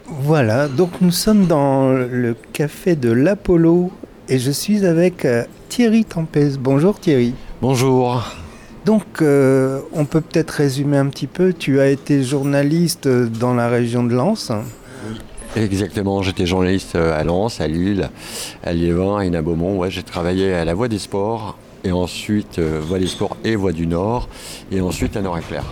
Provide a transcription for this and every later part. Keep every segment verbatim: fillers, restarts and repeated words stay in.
Voilà, donc nous sommes dans le café de l'Apollo et je suis avec euh, Thierry Tempès. Bonjour Thierry. Bonjour. Donc euh, on peut peut-être résumer un petit peu, tu as été journaliste euh, dans la région de Lens. Oui. Exactement, j'étais journaliste euh, à Lens, à Lille, à Liévin, à Hénin-Beaumont. Ouais, j'ai travaillé à la Voix des Sports et ensuite euh, Voix des Sports et Voix du Nord et ensuite à Nord-Éclair.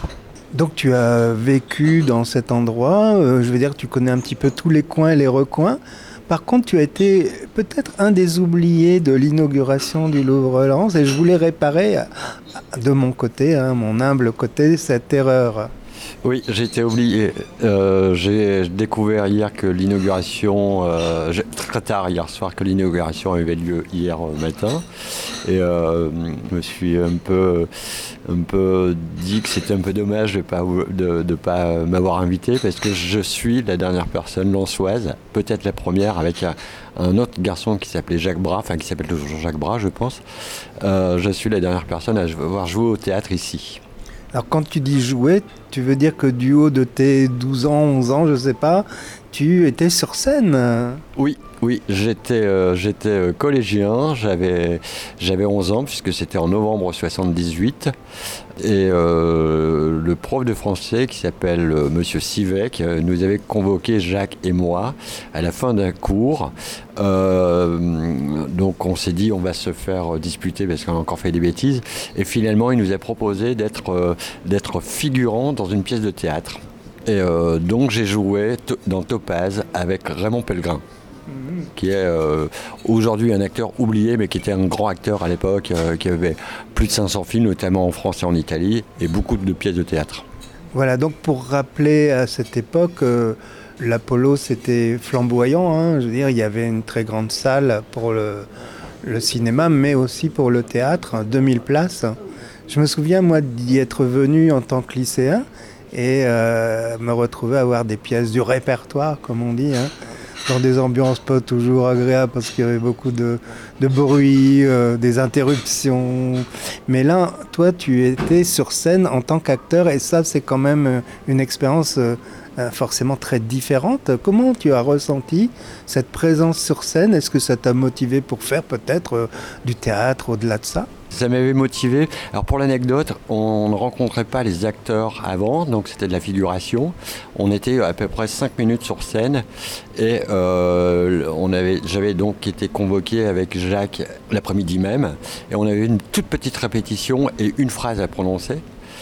Donc tu as vécu dans cet endroit, euh, je veux dire tu connais un petit peu tous les coins et les recoins. Par contre tu as été peut-être un des oubliés de l'inauguration du Louvre-Lens et je voulais réparer euh, de mon côté, hein, mon humble côté, cette erreur. Oui, j'ai été oublié. Euh, j'ai découvert hier que l'inauguration, euh, j'ai- très tard hier soir, que l'inauguration avait lieu hier matin. Et euh, je me suis un peu, un peu dit que c'était un peu dommage de ne pas, de, de pas m'avoir invité parce que je suis la dernière personne lensoise, peut-être la première, avec un, un autre garçon qui s'appelait Jacques Bras, enfin qui s'appelle toujours Jacques Bras, je pense. Euh, je suis la dernière personne à avoir joué au théâtre ici. Alors quand tu dis jouer, tu veux dire que du haut de tes douze ans, onze ans, je sais pas, tu étais sur scène. Oui, oui, j'étais euh, j'étais euh, collégien, j'avais j'avais onze ans puisque c'était en novembre soixante-dix-huit et euh, le prof de français qui s'appelle euh, Monsieur Sivec euh, nous avait convoqué Jacques et moi à la fin d'un cours. Euh, donc on s'est dit on va se faire disputer parce qu'on a encore fait des bêtises et finalement il nous a proposé d'être euh, d'être figurant dans une pièce de théâtre. Et euh, donc j'ai joué to- dans Topaz avec Raymond Pellegrin, qui est euh, aujourd'hui un acteur oublié, mais qui était un grand acteur à l'époque, euh, qui avait plus de cinq cents films, notamment en France et en Italie, et beaucoup de pièces de théâtre. Voilà, donc pour rappeler à cette époque, euh, l'Apollo c'était flamboyant, hein, je veux dire, il y avait une très grande salle pour le, le cinéma, mais aussi pour le théâtre, deux mille places. Je me souviens, moi, d'y être venu en tant que lycéen et euh, me retrouver à avoir des pièces du répertoire, comme on dit, hein, dans des ambiances pas toujours agréables parce qu'il y avait beaucoup de, de bruit, euh, des interruptions. Mais là, toi, tu étais sur scène en tant qu'acteur et ça, c'est quand même euh, une expérience euh, euh, forcément très différente. Comment tu as ressenti cette présence sur scène? Est-ce que ça t'a motivé pour faire peut-être euh, du théâtre au-delà de ça? Ça m'avait motivé. Alors pour l'anecdote, on ne rencontrait pas les acteurs avant, donc c'était de la figuration. On était à peu près cinq minutes sur scène et euh, on avait, j'avais donc été convoqué avec Jacques l'après-midi même et on avait une toute petite répétition et une phrase à prononcer.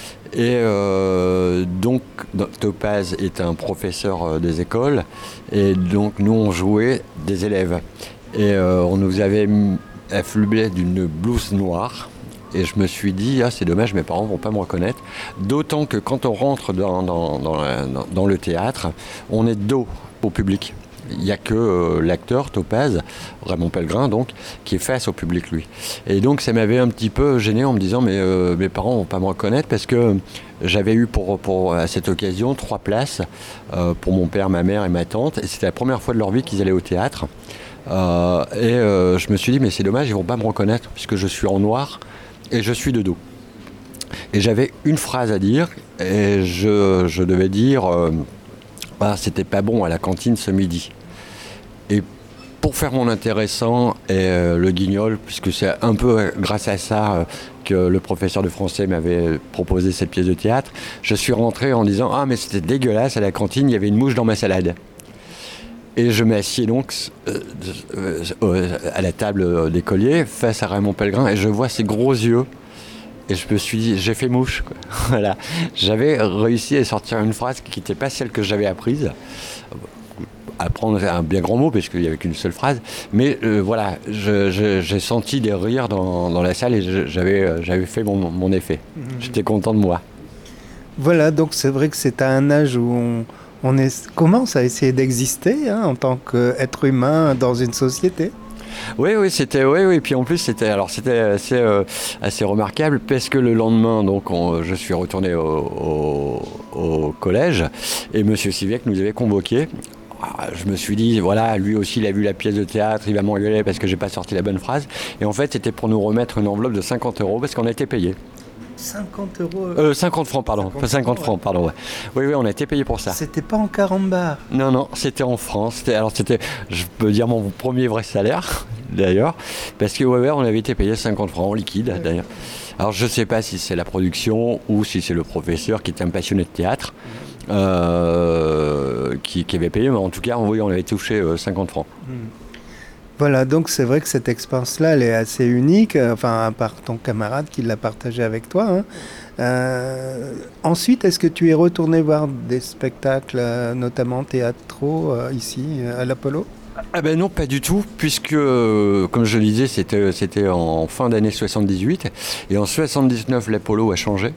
Et euh, donc Topaz est un professeur euh, des écoles et donc nous on jouait des élèves et euh, on nous avait affublé d'une blouse noire et je me suis dit ah c'est dommage mes parents vont pas me reconnaître, d'autant que quand on rentre dans, dans, dans, dans, dans le théâtre on est dos au public. Il n'y a que euh, l'acteur Topaz, Raymond Pellegrin donc, qui est face au public lui. Et donc ça m'avait un petit peu gêné en me disant mais euh, mes parents vont pas me reconnaître parce que j'avais eu pour, pour à cette occasion trois places euh, pour mon père, ma mère et ma tante et c'était la première fois de leur vie qu'ils allaient au théâtre. Euh, et euh, je me suis dit mais c'est dommage ils vont pas me reconnaître puisque je suis en noir et je suis de dos. Et j'avais une phrase à dire et je, je devais dire euh, ah, c'était pas bon à la cantine ce midi. Et pour faire mon intéressant et euh, le guignol, puisque c'est un peu grâce à ça euh, que le professeur de français m'avait proposé cette pièce de théâtre, je suis rentré en disant ah mais c'était dégueulasse à la cantine, il y avait une mouche dans ma salade. Et je m'assieds donc euh, euh, à la table d'écolier face à Raymond Pellegrin et je vois ses gros yeux. Et je me suis dit, j'ai fait mouche, quoi. Voilà. J'avais réussi à sortir une phrase qui n'était pas celle que j'avais apprise. Apprendre un bien grand mot, parce qu'il n'y avait qu'une seule phrase. Mais euh, voilà, je, je, j'ai senti des rires dans, dans la salle et je, j'avais, j'avais fait mon, mon effet. Mmh. J'étais content de moi. Voilà, donc c'est vrai que c'est à un âge où on, on est, commence à essayer d'exister hein, en tant qu'être humain dans une société. Oui, oui, c'était, oui, oui. Puis en plus, c'était, alors c'était assez, euh, assez remarquable parce que le lendemain, donc, on, je suis retourné au, au, au collège et Monsieur Sivec nous avait convoqués. Je me suis dit, voilà, lui aussi, il a vu la pièce de théâtre, il va m'engueuler parce que j'ai pas sorti la bonne phrase. Et en fait, c'était pour nous remettre une enveloppe de cinquante euros parce qu'on a été payés. cinquante euros euh, cinquante francs, pardon. cinquante, cinquante francs, ouais. pardon, ouais. Oui, oui, on a été payé pour ça. C'était pas en carambar. Non, non, c'était en France. C'était, alors, c'était, je peux dire, mon premier vrai salaire, d'ailleurs. Parce que, ouais, ouais, on avait été payé cinquante francs en liquide, ouais. D'ailleurs. Alors, je ne sais pas si c'est la production ou si c'est le professeur qui était un passionné de théâtre euh, qui, qui avait payé. Mais en tout cas, oui, on avait touché euh, cinquante francs. Mmh. Voilà, donc c'est vrai que cette expérience-là, elle est assez unique, enfin, à part ton camarade qui l'a partagé avec toi. Hein. Euh, ensuite, est-ce que tu es retourné voir des spectacles, notamment théâtraux, euh, ici, à l'Apollo ? Ah ben non, pas du tout, puisque, euh, comme je le disais, c'était, c'était en fin d'année soixante-dix-huit, et en soixante-dix-neuf, l'Apollo a changé.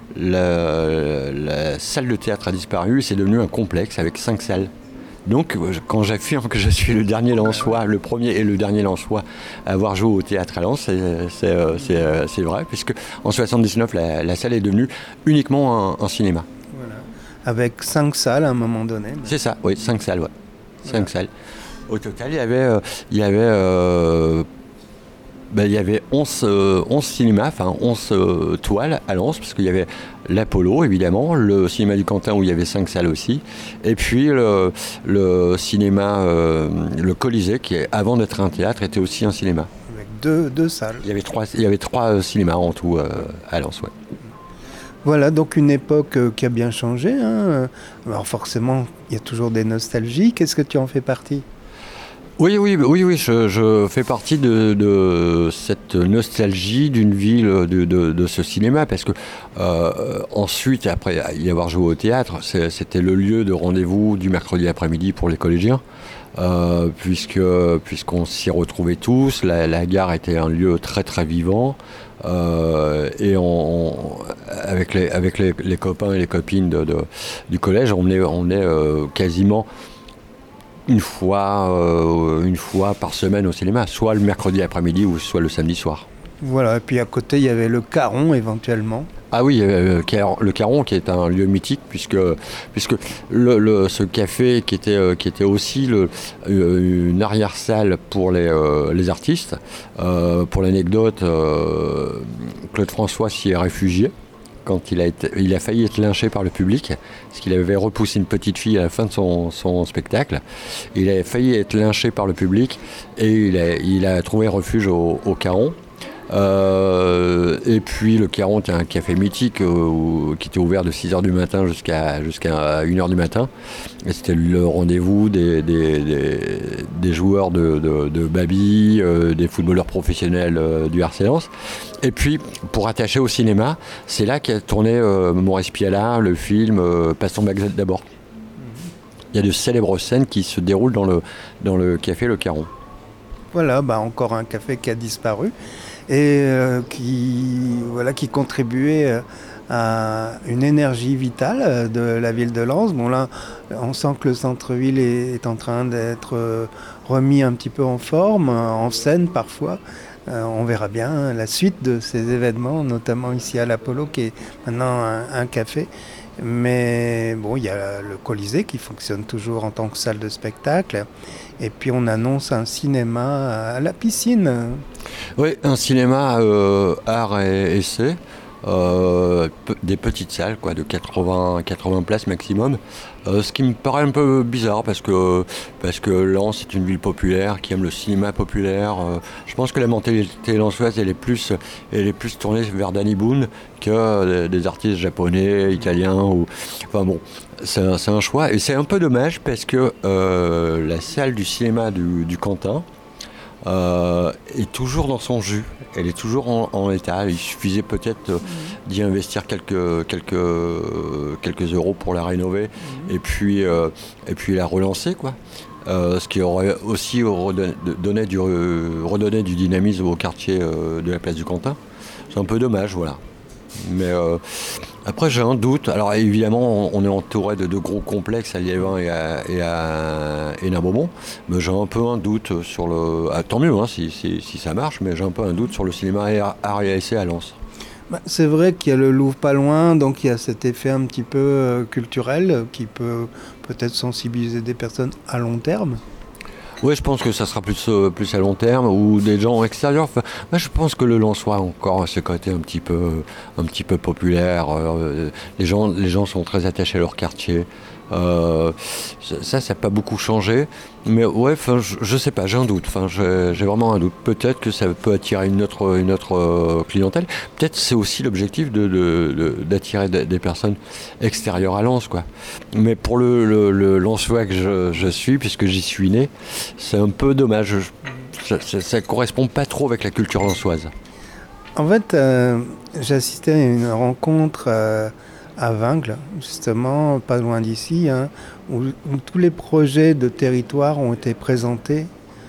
La, la salle de théâtre a disparu, c'est devenu un complexe avec cinq salles. Donc, quand j'affirme que je suis le dernier Lensois, le premier et le dernier Lensois à avoir joué au théâtre à Lens, c'est, c'est, c'est, c'est vrai, puisque en soixante-dix-neuf, la, la salle est devenue uniquement un, un cinéma. Voilà. Avec cinq salles à un moment donné. Mais... C'est ça, oui, cinq salles, ouais. Cinq voilà. salles. Au total, il y avait, euh, il y avait, euh, ben, il y avait onze, euh, onze cinémas, enfin onze euh, toiles à Lens, parce qu'il y avait l'Apollo, évidemment, le cinéma du Cantin où il y avait cinq salles aussi, et puis le, le cinéma, euh, le Colisée, qui, avant d'être un théâtre, était aussi un cinéma. Avec deux, deux salles. Il y avait trois, il y avait trois cinémas en tout euh, à Lens, ouais. Voilà, donc une époque euh, qui a bien changé. Hein. Alors forcément, il y a toujours des nostalgies. Qu'est-ce que tu en fais partie ? Oui, oui, oui, oui, je, je fais partie de, de cette nostalgie d'une ville, de, de, de ce cinéma, parce que euh, ensuite, après y avoir joué au théâtre, c'est, c'était le lieu de rendez-vous du mercredi après-midi pour les collégiens, euh, puisque puisqu'on s'y retrouvait tous. La, la gare était un lieu très très vivant. Euh, et on, on, avec, les, avec les, les copains et les copines de, de, du collège, on est, on est euh, quasiment une fois, euh, une fois par semaine au cinéma, soit le mercredi après-midi ou soit le samedi soir. Voilà, et puis à côté, il y avait le Caron éventuellement. Ah oui, euh, le Caron qui est un lieu mythique, puisque, puisque le, le, ce café qui était, euh, qui était aussi le, euh, une arrière-salle pour les, euh, les artistes. Euh, pour l'anecdote, euh, Claude François s'y est réfugié quand il a, été, il a failli être lynché par le public, parce qu'il avait repoussé une petite fille à la fin de son, son spectacle. Il a failli être lynché par le public et il a, il a trouvé refuge au, au Caron. Euh, et puis le Caron était un café mythique euh, qui était ouvert de six heures du matin jusqu'à, jusqu'à une heure du matin. Et c'était le rendez-vous des, des, des, des joueurs de, de, de Babi, euh, des footballeurs professionnels euh, du R C Lens. Et puis, pour attacher au cinéma, c'est là qu'a tourné euh, Maurice Pialat, le film euh, Passe ton bac d'abord. Il y a de célèbres scènes qui se déroulent dans le, dans le café Le Caron. Voilà, bah encore un café qui a disparu et euh, qui, voilà, qui contribuait euh, à une énergie vitale de la ville de Lens. Bon là, on sent que le centre-ville est, est en train d'être euh, remis un petit peu en forme, en scène parfois. Euh, on verra bien la suite de ces événements, notamment ici à l'Apollo, qui est maintenant un, un café. Mais bon, il y a le Colisée qui fonctionne toujours en tant que salle de spectacle. Et puis on annonce un cinéma à la piscine. Oui, un cinéma euh, art et essai. Euh, des petites salles quoi, de quatre-vingts, quatre-vingts places maximum, euh, ce qui me paraît un peu bizarre parce que, parce que Lens est une ville populaire qui aime le cinéma populaire. Euh, je pense que la mentalité lensoise elle est plus, elle est plus tournée vers Danny Boone que des artistes japonais, italiens. Ou... Enfin bon, c'est un, c'est un choix et c'est un peu dommage parce que euh, la salle du cinéma du, du Cantin Euh, est toujours dans son jus, elle est toujours en, en état. Il suffisait peut-être euh, d'y investir quelques, quelques, quelques euros pour la rénover mmh. et, puis, euh, et puis la relancer, quoi. Euh, ce qui aurait aussi redonné, donné du, redonné du dynamisme au quartier euh, de la place du Cantin. C'est un peu dommage, voilà. Mais euh, après j'ai un doute. Alors évidemment on est entouré de deux gros complexes à Liévin et à, et à Hénin-Beaumont, mais j'ai un peu un doute sur le... Ah, tant mieux hein, si, si, si ça marche, mais j'ai un peu un doute sur le cinéma art et essai à Lens. Bah, c'est vrai qu'il y a le Louvre pas loin, donc il y a cet effet un petit peu euh, culturel qui peut peut-être sensibiliser des personnes à long terme. Oui, je pense que ça sera plus, euh, plus à long terme ou des gens extérieurs. Enfin, moi, je pense que le Lensois a encore ce côté un petit peu, un petit peu populaire. Euh, les gens, les gens sont très attachés à leur quartier. Euh, ça, ça n'a pas beaucoup changé. Mais ouais, je, je sais pas, j'ai un doute. Enfin, j'ai, j'ai vraiment un doute. Peut-être que ça peut attirer une autre, une autre euh, clientèle. Peut-être c'est aussi l'objectif de, de, de, d'attirer des, des personnes extérieures à Lens, quoi. Mais pour le, le, le Lensois que je, je suis, puisque j'y suis né, c'est un peu dommage. Je, ça ne correspond pas trop avec la culture lensoise. En fait, euh, j'ai assisté à une rencontre euh, à Vingles, justement, pas loin d'ici, hein, où, où tous les projets de territoire ont été présentés.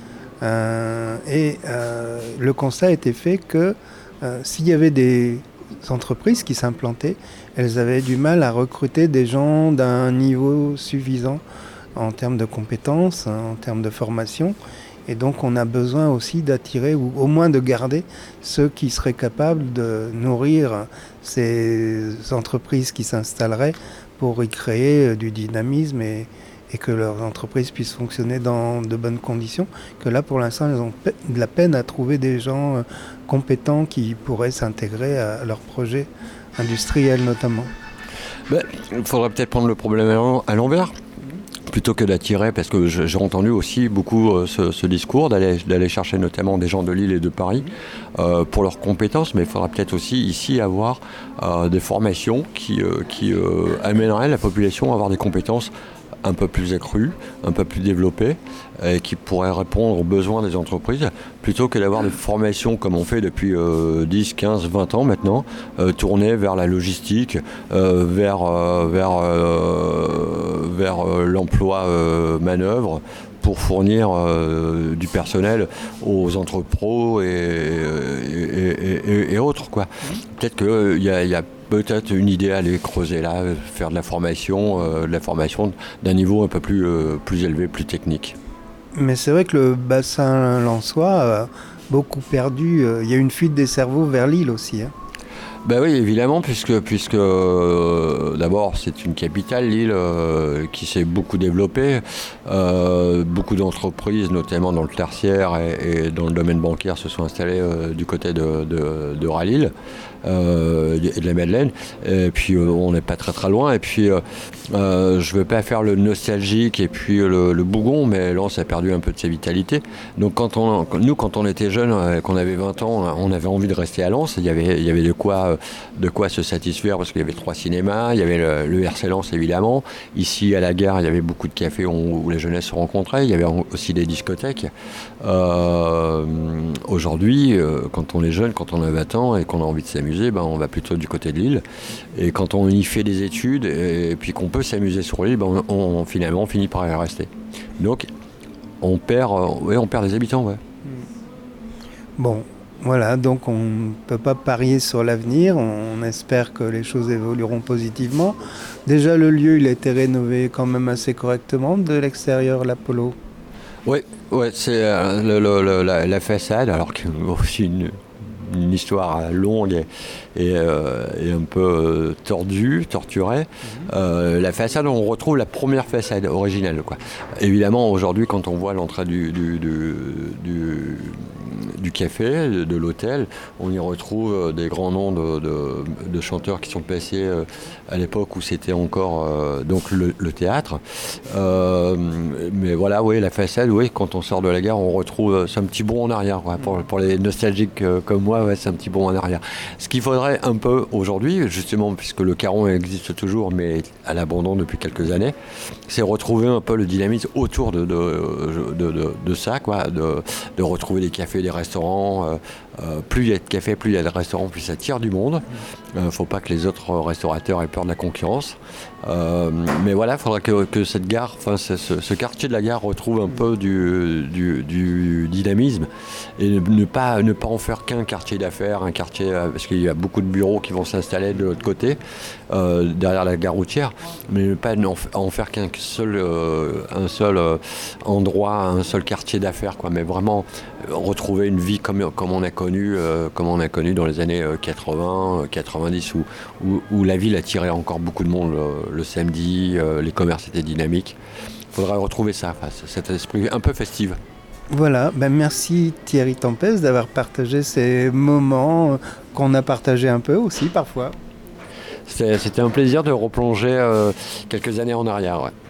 Euh, et euh, le constat a été fait que euh, s'il y avait des entreprises qui s'implantaient, elles avaient du mal à recruter des gens d'un niveau suffisant en termes de compétences, en termes de formation. Et donc on a besoin aussi d'attirer ou au moins de garder ceux qui seraient capables de nourrir ces entreprises qui s'installeraient pour y créer du dynamisme et, et que leurs entreprises puissent fonctionner dans de bonnes conditions. Que là pour l'instant elles ont de la peine à trouver des gens compétents qui pourraient s'intégrer à leurs projets industriels notamment. Ben, il faudrait peut-être prendre le problème à l'envers. Plutôt que d'attirer, parce que j'ai entendu aussi beaucoup euh, ce, ce discours, d'aller, d'aller chercher notamment des gens de Lille et de Paris euh, pour leurs compétences, mais il faudra peut-être aussi ici avoir euh, des formations qui, euh, qui euh, amèneraient la population à avoir des compétences un peu plus accrues, un peu plus développées, et qui pourraient répondre aux besoins des entreprises, plutôt que d'avoir des formations comme on fait depuis euh, dix, quinze, vingt ans maintenant, euh, tournées vers la logistique, euh, vers, euh, vers, euh, vers euh, l'emploi euh, manœuvre, pour fournir euh, du personnel aux entrepros et, et, et, et autres, quoi. Peut-être qu'il euh, y a, y a peut-être une idée à aller creuser là, faire de la formation, euh, de la formation d'un niveau un peu plus, euh, plus élevé, plus technique. Mais c'est vrai que le bassin lensois a beaucoup perdu. Il y a une fuite des cerveaux vers Lille aussi. Hein. Ben oui, évidemment, puisque, puisque euh, d'abord c'est une capitale, Lille, euh, qui s'est beaucoup développée. Euh, beaucoup d'entreprises, notamment dans le tertiaire et, et dans le domaine bancaire, se sont installées euh, du côté de, de, de Ralil euh, et de la Madeleine. Et puis euh, on n'est pas très très loin. Et puis euh, euh, je ne veux pas faire le nostalgique et puis le, le bougon, mais Lens a perdu un peu de sa vitalité. Donc quand on, nous, quand on était jeunes, qu'on avait vingt ans, on avait envie de rester à Lens. Il y avait, il y avait de quoi de quoi se satisfaire parce qu'il y avait trois cinémas, il y avait le, le R C Lens évidemment, ici à la gare il y avait beaucoup de cafés où, où la jeunesse se rencontrait, il y avait aussi des discothèques. Euh, aujourd'hui, euh, quand on est jeune, quand on a vingt ans et qu'on a envie de s'amuser, ben, on va plutôt du côté de Lille, et quand on y fait des études et, et puis qu'on peut s'amuser sur Lille, ben, on, on, finalement on finit par y rester. Donc on perd, euh, ouais, on perd des habitants. Ouais. Bon. Voilà, donc on ne peut pas parier sur l'avenir, on espère que les choses évolueront positivement. Déjà le lieu il a été rénové quand même assez correctement de l'extérieur, l'Apollo. Oui, ouais, c'est euh, le, le, le, la, la façade, alors qu'il y a aussi une, une histoire longue et, et, euh, et un peu euh, tordue, torturée. Mmh. Euh, la façade, on retrouve la première façade originelle, quoi. Évidemment, aujourd'hui, quand on voit l'entrée du, du, du, du du café, de, de l'hôtel, on y retrouve des grands noms de, de, de chanteurs qui sont passés euh, à l'époque où c'était encore euh, donc le, le théâtre. Euh, mais voilà, oui, la façade, oui, quand on sort de la gare, on retrouve, c'est un petit bond en arrière, quoi. Pour, pour les nostalgiques euh, comme moi, ouais, c'est un petit bond en arrière. Ce qu'il faudrait un peu aujourd'hui, justement, puisque le Caron existe toujours, mais à l'abandon depuis quelques années, c'est retrouver un peu le dynamisme autour de, de, de, de, de ça, quoi, de, de retrouver des cafés, des restaurants. Euh, euh, plus il y a de cafés, plus il y a de restaurants, plus ça tire du monde. Il ne faut pas que les autres restaurateurs aient peur de la concurrence. Euh, mais voilà, il faudra que, que cette gare, enfin ce, ce quartier de la gare retrouve un peu du, du, du dynamisme et ne, ne, pas, ne pas en faire qu'un quartier d'affaires, un quartier, parce qu'il y a beaucoup de bureaux qui vont s'installer de l'autre côté, euh, derrière la gare routière, mais ne pas en, en faire qu'un seul, euh, un seul euh, endroit, un seul quartier d'affaires, quoi, mais vraiment retrouver une vie comme, comme on a connu, euh, comme on a connu dans les années quatre-vingts, quatre-vingt-dix, où, où, où la ville attirait encore beaucoup de monde le, le samedi, euh, les commerces étaient dynamiques. faudrait retrouver ça, enfin, cet esprit un peu festif. Voilà, ben merci Thierry Tempest d'avoir partagé ces moments qu'on a partagés un peu aussi parfois. C'était, c'était un plaisir de replonger euh, quelques années en arrière. Ouais.